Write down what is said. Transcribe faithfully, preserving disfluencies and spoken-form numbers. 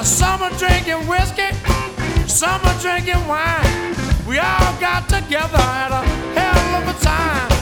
Some are drinking whiskey, some are drinking wine. We all got together, had a hell of a time.